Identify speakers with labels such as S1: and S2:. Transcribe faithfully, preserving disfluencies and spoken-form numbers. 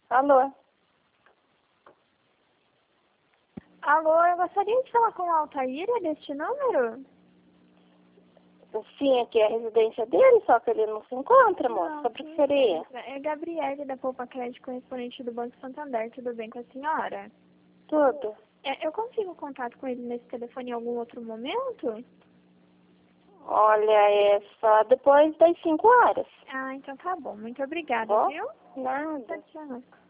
S1: Alô?
S2: Alô, eu gostaria de falar com o Altair, é deste número?
S1: Sim, aqui é a residência dele, só que ele não se encontra, moça.
S2: Não,
S1: Sobre o
S2: sim,
S1: que seria?
S2: é Gabriele da Poupa Crédito, correspondente do Banco Santander. Tudo bem com a senhora?
S1: Tudo.
S2: É, eu consigo contato com ele nesse telefone em algum outro momento?
S1: Olha, é só depois das cinco horas.
S2: Ah, então tá bom. Muito obrigada,
S1: Bom?
S2: viu?
S1: Nada.
S2: Tchau, tchau.